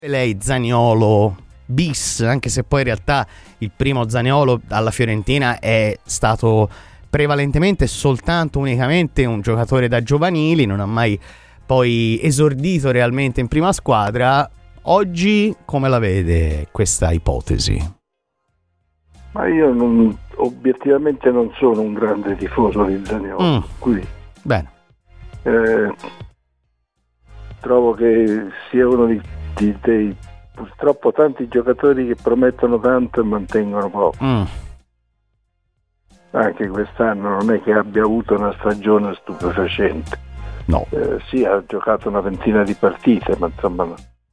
lei Zaniolo bis, anche se poi in realtà il primo Zaniolo alla Fiorentina è stato prevalentemente unicamente un giocatore da giovanili, non ha mai poi esordito realmente in prima squadra. Oggi come la vede questa ipotesi? Ma io obiettivamente non sono un grande tifoso di Zaniolo, quindi bene. Trovo che sia uno dei purtroppo tanti giocatori che promettono tanto e mantengono poco. Anche quest'anno non è che abbia avuto una stagione stupefacente. No. Sì, ha giocato una ventina di partite, ma insomma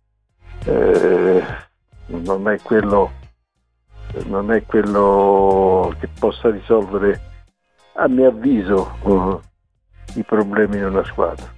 non è quello che possa risolvere, a mio avviso, i problemi di una squadra.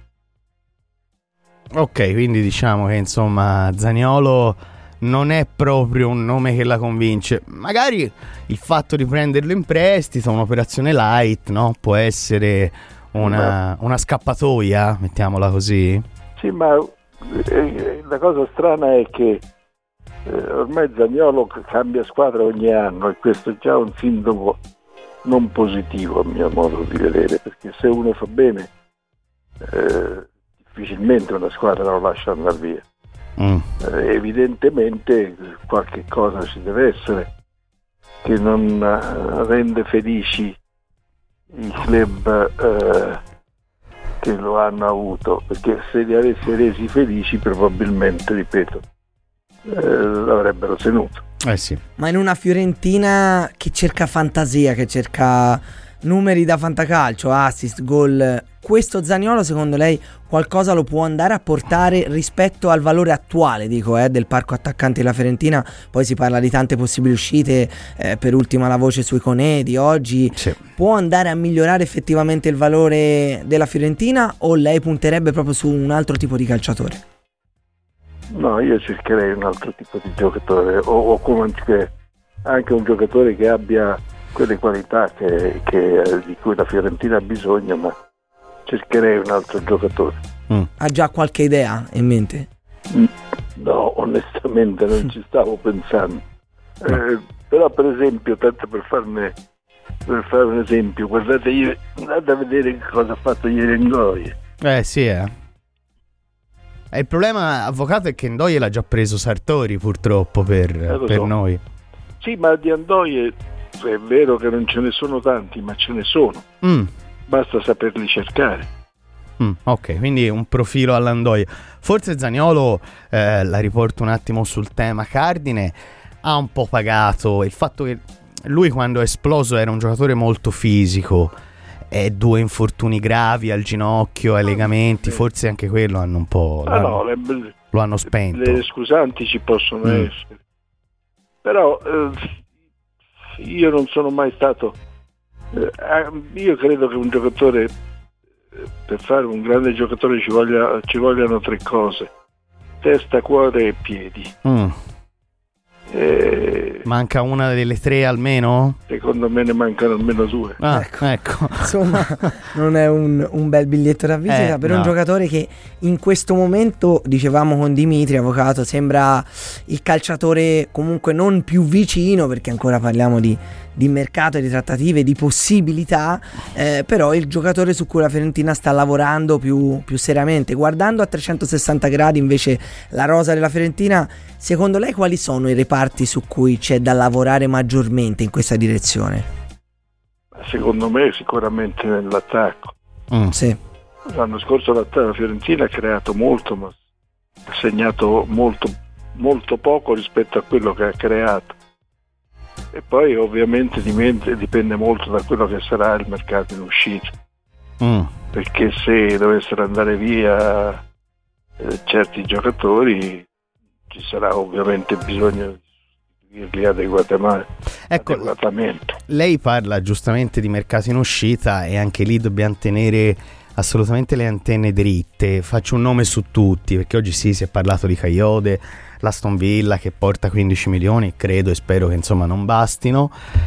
Ok, quindi diciamo che insomma Zaniolo non è proprio un nome che la convince. Magari il fatto di prenderlo in prestito, un'operazione light, no? Può essere una scappatoia, mettiamola così. Sì, ma la cosa strana è che ormai Zaniolo cambia squadra ogni anno e questo è già un sintomo non positivo a mio modo di vedere, perché se uno fa bene difficilmente una squadra lo lascia andare via. Evidentemente qualche cosa ci deve essere che non rende felici i club che lo hanno avuto, perché se li avesse resi felici probabilmente, ripeto, l'avrebbero tenuto. Sì. Ma in una Fiorentina che cerca fantasia, che cerca numeri da fantacalcio, assist, gol, questo Zaniolo secondo lei qualcosa lo può andare a portare rispetto al valore attuale, del parco attaccanti della Fiorentina? Poi si parla di tante possibili uscite, per ultima la voce sui Koné di oggi. Sì. Può andare a migliorare effettivamente il valore della Fiorentina o lei punterebbe proprio su un altro tipo di calciatore? No, io cercherei un altro tipo di giocatore o comunque anche un giocatore che abbia quelle qualità di cui la Fiorentina ha bisogno, ma cercherei un altro giocatore. Ha già qualche idea in mente? No, onestamente non ci stavo pensando. Però per esempio, tanto per fare un esempio, andate a vedere che cosa ha fatto ieri Ndoye. Sì, il problema, avvocato, è che Ndoye l'ha già preso Sartori, purtroppo, per noi. Sì, ma di Ndoye è vero che non ce ne sono tanti, ma ce ne sono. Basta saperli cercare. Ok, quindi un profilo all'Ndoye. Forse Zaniolo, la riporto un attimo sul tema cardine, ha un po' pagato il fatto che lui, quando è esploso, era un giocatore molto fisico, e 2 infortuni gravi al ginocchio, ai legamenti, forse anche quello hanno un po' lo hanno spento. Le scusanti ci possono essere, però io non sono mai stato io credo che un giocatore, per fare un grande giocatore ci vogliano 3 cose: testa, cuore e piedi. Manca una delle 3 almeno? Secondo me ne mancano almeno 2. Ecco. Insomma, non è un bel biglietto da visita per un giocatore che in questo momento, dicevamo con Dimitri, avvocato, sembra il calciatore comunque non più vicino, perché ancora parliamo di mercato, di trattative, di possibilità, però il giocatore su cui la Fiorentina sta lavorando più seriamente. Guardando a 360 gradi invece la rosa della Fiorentina, secondo lei quali sono i reparti su cui c'è da lavorare maggiormente in questa direzione? Secondo me sicuramente nell'attacco. Sì. L'anno scorso la Fiorentina ha creato molto, ma ha segnato molto poco rispetto a quello che ha creato. E poi ovviamente dipende molto da quello che sarà il mercato in uscita, perché se dovessero andare via certi giocatori ci sarà ovviamente bisogno di dirli adeguatamente. Lei parla giustamente di mercato in uscita e anche lì dobbiamo tenere assolutamente le antenne dritte. Faccio un nome su tutti, perché oggi si è parlato di Kayode, l'Aston Villa che porta 15 milioni, credo e spero che insomma non bastino,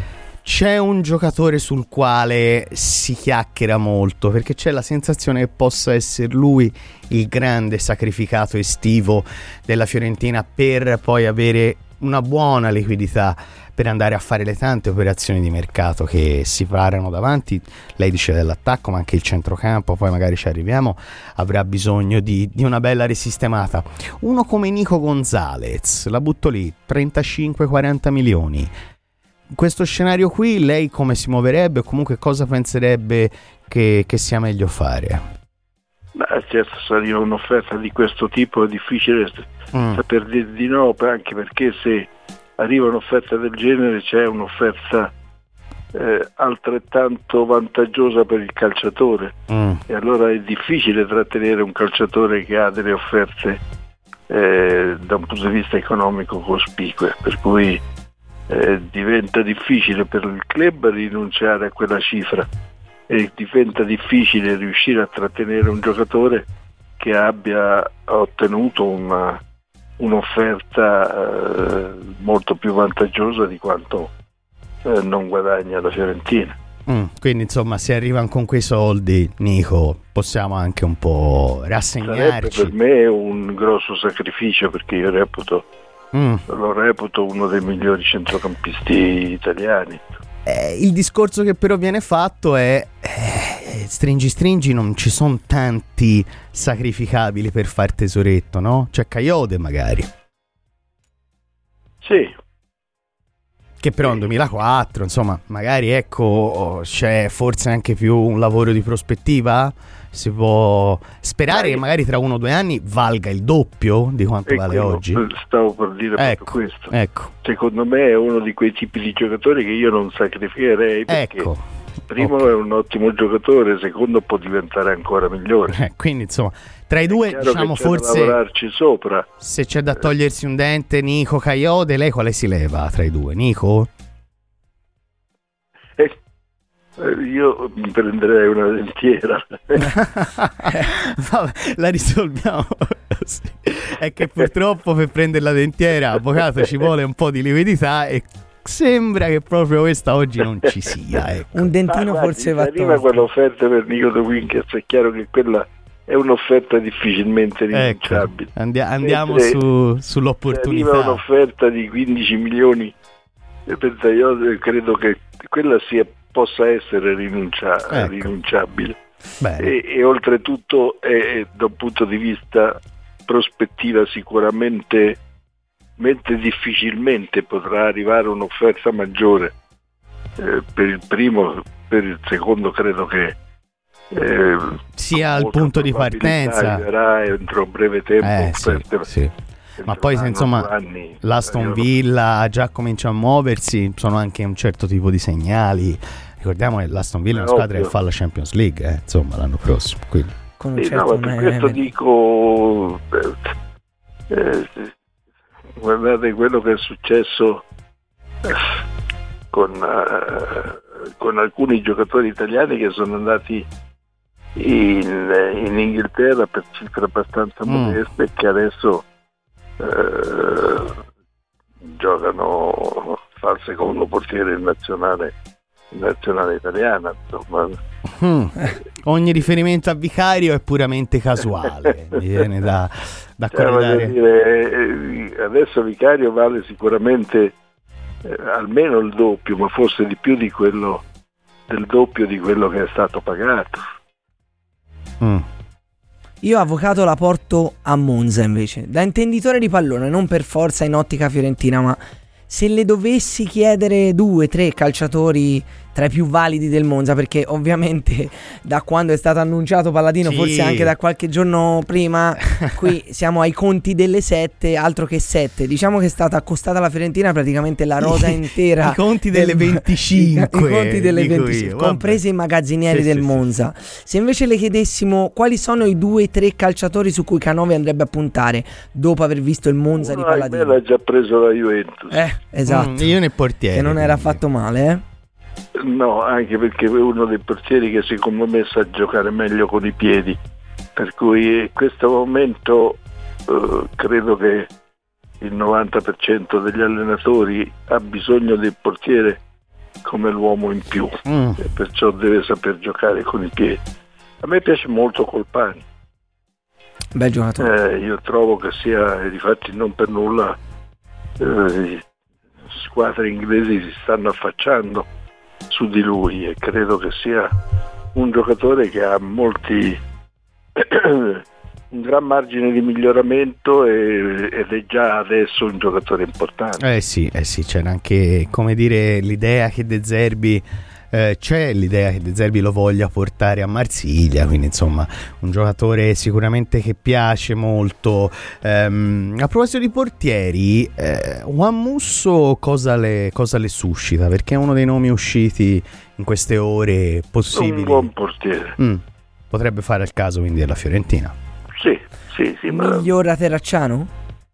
c'è un giocatore sul quale si chiacchiera molto, perché c'è la sensazione che possa essere lui il grande sacrificato estivo della Fiorentina per poi avere una buona liquidità per andare a fare le tante operazioni di mercato che si parano davanti. Lei dice dell'attacco, ma anche il centrocampo, poi magari ci arriviamo, avrà bisogno di una bella risistemata. Uno come Nico Gonzalez, la butto lì, 35-40 milioni. In questo scenario qui lei come si muoverebbe, o comunque cosa penserebbe che sia meglio fare? Certo, se arriva un'offerta di questo tipo è difficile saper dire di no, anche perché se arriva un'offerta del genere c'è un'offerta altrettanto vantaggiosa per il calciatore, e allora è difficile trattenere un calciatore che ha delle offerte da un punto di vista economico cospicue, per cui diventa difficile per il club rinunciare a quella cifra e diventa difficile riuscire a trattenere un giocatore che abbia ottenuto un'offerta molto più vantaggiosa di quanto non guadagna la Fiorentina. Quindi insomma, se arrivano con quei soldi, Nico, possiamo anche un po' rassegnarci. Sarebbe per me un grosso sacrificio, perché io lo reputo uno dei migliori centrocampisti italiani. Il discorso che però viene fatto è stringi, non ci sono tanti sacrificabili per far tesoretto, no? C'è Kayode magari. Sì. Che però è un 2004, insomma, magari ecco, c'è forse anche più un lavoro di prospettiva. Si può sperare che magari tra 1 o 2 anni valga il doppio di quanto vale oggi. Stavo per dire proprio questo. Ecco. Secondo me è uno di quei tipi di giocatori che io non sacrificherei, perché primo è un ottimo giocatore, secondo può diventare ancora migliore. Quindi insomma, tra i due, diciamo, forse da lavorarci sopra. Se c'è da togliersi un dente, Nico, Kayode, lei quale si leva tra i due? Nico? Io mi prenderei una dentiera. Vabbè, la risolviamo. Sì. È che purtroppo per prendere la dentiera, avvocato, ci vuole un po' di liquidità e sembra che proprio questa oggi non ci sia, ecco. Un dentino forse va tolto. Arriva quell'offerta per Nico De Winckers, è chiaro che quella è un'offerta difficilmente rinunciabile. Andiamo sull'opportunità. Se arriva un'offerta di 15 milioni io credo che quella possa essere rinunciabile. E oltretutto da un punto di vista prospettiva sicuramente difficilmente potrà arrivare un'offerta maggiore per il primo. Per il secondo credo che sia il punto di partenza, arriverà entro breve tempo. Sì. Ma poi se insomma l'Aston Villa già comincia a muoversi, sono anche un certo tipo di segnali. Ricordiamo che l'Aston Villa è una squadra che fa la Champions League, insomma, l'anno prossimo. Quindi. Con un certo per questo dico, guardate quello che è successo con alcuni giocatori italiani che sono andati in Inghilterra per cifre abbastanza modeste, che adesso giocano, fa il secondo portiere in nazionale italiana, insomma. Ogni riferimento a Vicario è puramente casuale. Mi viene da dire, adesso Vicario vale sicuramente almeno il doppio, ma forse di più del doppio di quello che è stato pagato. Io avvocato la porto a Monza invece, da intenditore di pallone, non per forza in ottica fiorentina, ma se le dovessi chiedere 2-3 calciatori tra i più validi del Monza, perché ovviamente da quando è stato annunciato Palladino, forse anche da qualche giorno prima, qui siamo ai conti delle 7, altro che 7. Diciamo che è stata accostata alla Fiorentina praticamente la rosa intera. I conti delle 25. I conti delle 25, compresi i magazzinieri del Monza. Se invece le chiedessimo quali sono i 2-3 calciatori su cui Canove andrebbe a puntare dopo aver visto il Monza di Palladino. L'ha già preso la Juventus. Esatto. Io nel portiere. Che non era affatto male, No, anche perché è uno dei portieri che secondo me sa giocare meglio con i piedi, per cui in questo momento credo che il 90% degli allenatori ha bisogno del portiere come l'uomo in più, e perciò deve saper giocare con i piedi. A me piace molto Colpani. Bel giocatore. Io trovo che sia, difatti non per nulla squadre inglesi si stanno affacciando su di lui, e credo che sia un giocatore che ha un gran margine di miglioramento ed è già adesso un giocatore importante. Sì, c'era anche, come dire, l'idea che De Zerbi lo voglia portare a Marsiglia, quindi insomma un giocatore sicuramente che piace molto. A proposito di portieri, Juan Musso cosa le suscita? Perché è uno dei nomi usciti in queste ore possibili. Un buon portiere. Potrebbe fare il caso quindi della Fiorentina. Sì, migliora Terracciano?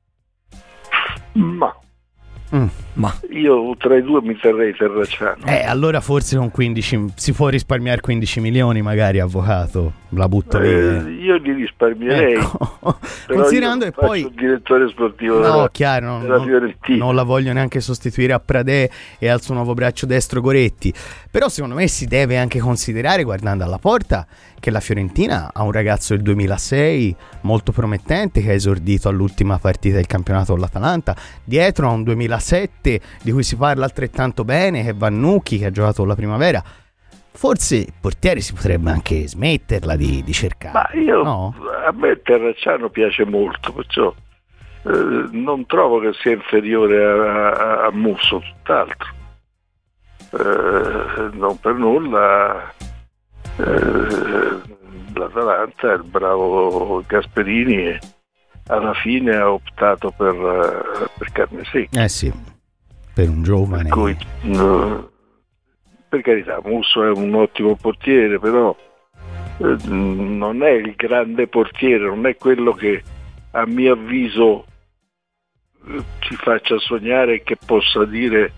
Ma Ma io tra i due mi terrei Terracciano. Allora forse con 15 si può risparmiare 15 milioni, magari, avvocato. La butto lì. Io li risparmierei. Ecco. Considerando che poi il direttore sportivo della Fiorentina. Non la voglio neanche sostituire a Pradè e al suo nuovo braccio destro Goretti. Però secondo me si deve anche considerare, guardando alla porta, che la Fiorentina ha un ragazzo del 2006 molto promettente che ha esordito all'ultima partita del campionato con l'Atalanta. Dietro ha un 2007 di cui si parla altrettanto bene, che è Vannucchi, che ha giocato la primavera. Forse il portiere si potrebbe anche smetterla di cercare. Ma a me Terracciano piace molto, perciò non trovo che sia inferiore a Musso, tutt'altro. Non per nulla l'Atalanta, il bravo Gasperini, alla fine ha optato per carne secca. Sì, per un giovane. Per cui, per carità, Musso è un ottimo portiere, però non è il grande portiere, non è quello che a mio avviso ci faccia sognare e che possa dire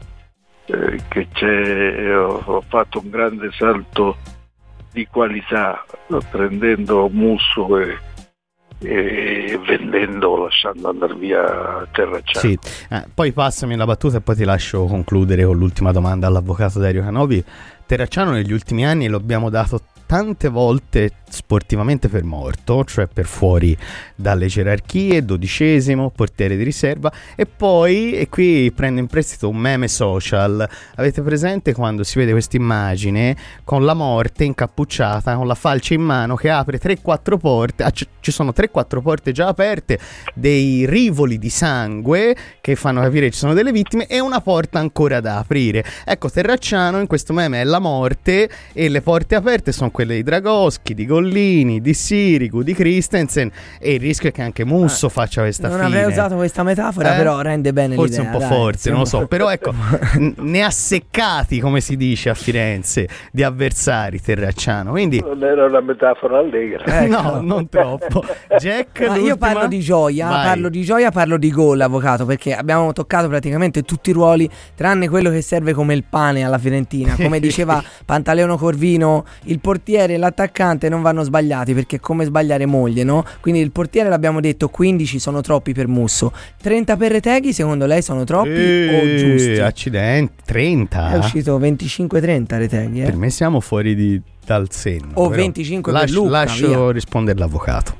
che ho fatto un grande salto di qualità prendendo Musso e vendendo, lasciando andare via Terracciano. Sì. Poi passami la battuta e poi ti lascio concludere con l'ultima domanda all'avvocato Dario Canovi. Terracciano negli ultimi anni lo abbiamo dato tante volte sportivamente per morto, cioè per fuori dalle gerarchie, 12°, portiere di riserva, e poi, e qui prendo in prestito un meme social, avete presente quando si vede questa immagine con la morte incappucciata, con la falce in mano che apre 3-4 porte, ci sono 3-4 porte già aperte, dei rivoli di sangue che fanno capire che ci sono delle vittime e una porta ancora da aprire. Ecco, Terracciano in questo meme è la morte e le porte aperte sono quelle di Dragoschi, di Gollini, di Sirigu, di Christensen, e il rischio è che anche Musso faccia questa fine. Non avrei usato questa metafora, però rende bene forse l'idea. Forse un po' forte, non lo so, però ecco, ne ha seccati, come si dice a Firenze, di avversari Terracciano, quindi non era una metafora allegra. No, non troppo. Jack, io parlo di gioia, parlo di gol, avvocato, perché abbiamo toccato praticamente tutti i ruoli, tranne quello che serve come il pane alla Fiorentina. Come diceva Pantaleone Corvino, il portiere e l'attaccante non vanno sbagliati, perché è come sbagliare moglie, no? Quindi il portiere, l'abbiamo detto, 15 sono troppi per Musso, 30 per Reteghi, secondo lei sono troppi o giusti? Accidenti, 30? È uscito 25-30 Reteghi, Per me siamo fuori dal senno. O 25 per Luca, lascio rispondere l'avvocato.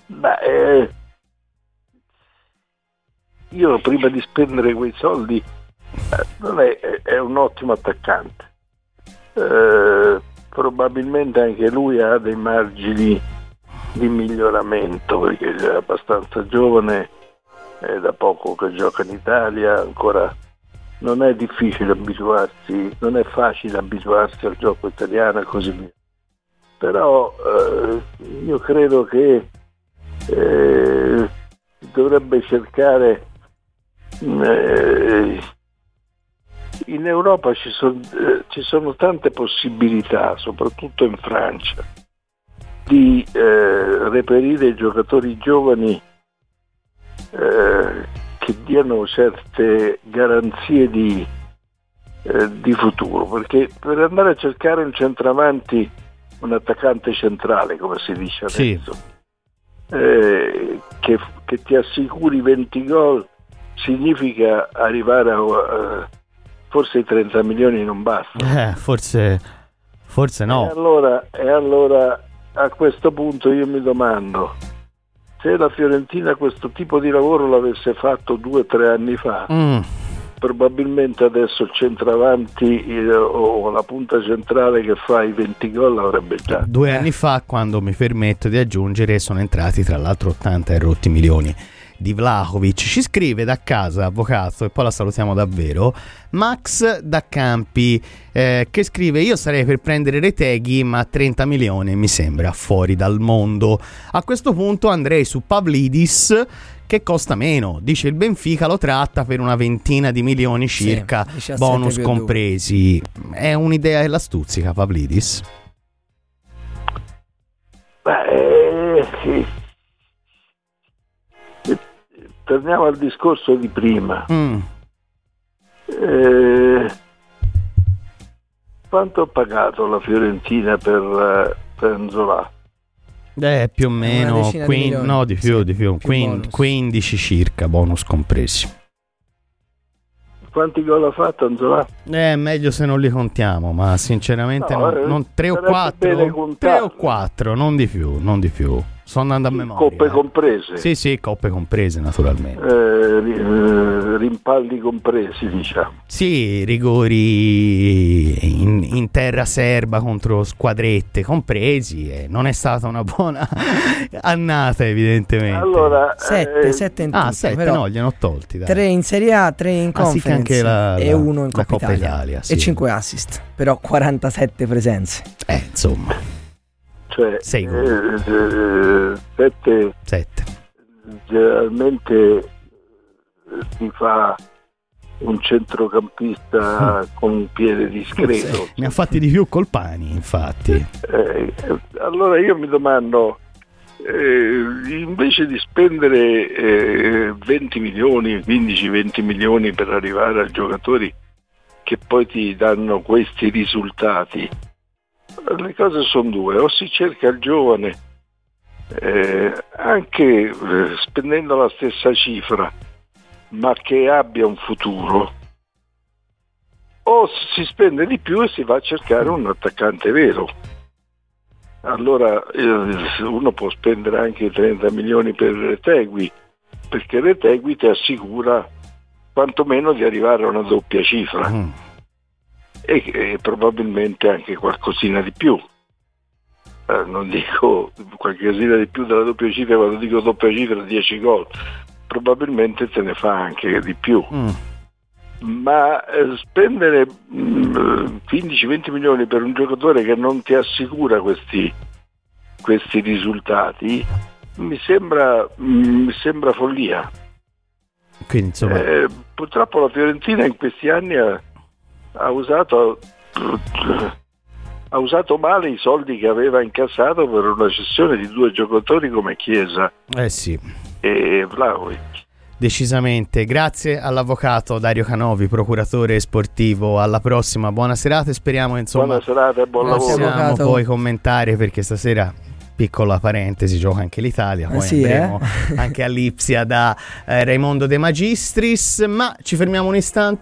Io prima di spendere quei soldi non è un ottimo attaccante, probabilmente anche lui ha dei margini di miglioramento, perché è abbastanza giovane, è da poco che gioca in Italia, ancora non è difficile abituarsi, non è facile abituarsi al gioco italiano e così via. Però io credo che dovrebbe cercare, in Europa ci sono tante possibilità, soprattutto in Francia, di reperire giocatori giovani che diano certe garanzie di futuro, perché per andare a cercare un centravanti, un attaccante centrale, come si dice adesso, che ti assicuri 20 gol, significa arrivare forse i 30 milioni non bastano. Forse no. E allora a questo punto io mi domando, se la Fiorentina questo tipo di lavoro l'avesse fatto 2 o 3 anni fa, probabilmente adesso il centravanti o la punta centrale che fa i 20 gol l'avrebbe già. 2 anni fa, quando mi permetto di aggiungere, sono entrati tra l'altro 80 e rotti milioni di Vlahovic. Ci scrive da casa, avvocato, e poi la salutiamo davvero, Max da Campi, che scrive: io sarei per prendere Retegui, ma 30 milioni mi sembra fuori dal mondo. A questo punto andrei su Pavlidis, che costa meno, dice il Benfica lo tratta per una ventina di milioni circa, sì, bonus compresi. È un'idea che la stuzzica Pavlidis? Sì. Torniamo al discorso di prima. Quanto ha pagato la Fiorentina per Nzola? Più o meno di più. 15 circa, bonus compresi. Quanti gol ha fatto Nzola? Meglio se non li contiamo, ma sinceramente non 3 o 4, non di più. Sto andando a memoria. Coppe comprese? Sì, coppe comprese naturalmente. Rimpalli compresi, diciamo. Sì, rigori in terra serba contro squadrette compresi, non è stata una buona annata evidentemente. Allora 7 in tutto. 7 però no, gliene ho tolti. 3 in Serie A, 3 in Conference, anche e 1 in Coppa Italia sì. E 5 assist, però 47 presenze. Insomma. Cioè 7 generalmente si fa un centrocampista con un piede discreto. Ne ha fatti di più Colpani, infatti. Allora io mi domando, invece di spendere 20 milioni, 15-20 milioni per arrivare a giocatori che poi ti danno questi risultati, le cose sono due: o si cerca il giovane anche spendendo la stessa cifra ma che abbia un futuro, o si spende di più e si va a cercare un attaccante vero. Allora uno può spendere anche 30 milioni per Retegui, perché Retegui ti assicura quantomeno di arrivare a una doppia cifra. E probabilmente anche qualcosina di più, non dico qualcosina di più della doppia cifra, quando dico doppia cifra 10 gol, probabilmente te ne fa anche di più. Ma spendere 15-20 milioni per un giocatore che non ti assicura questi risultati mi sembra follia. Quindi, insomma... purtroppo la Fiorentina in questi anni ha usato male i soldi che aveva incassato per una cessione di 2 giocatori come Chiesa e Vlahovic. Decisamente. Grazie all'avvocato Dario Canovi, procuratore sportivo. Alla prossima, buona serata e speriamo buona serata e buon lavoro. Possiamo poi commentare, perché stasera, piccola parentesi, gioca anche l'Italia, poi andremo anche a Lipsia da Raimondo De Magistris, ma ci fermiamo un istante.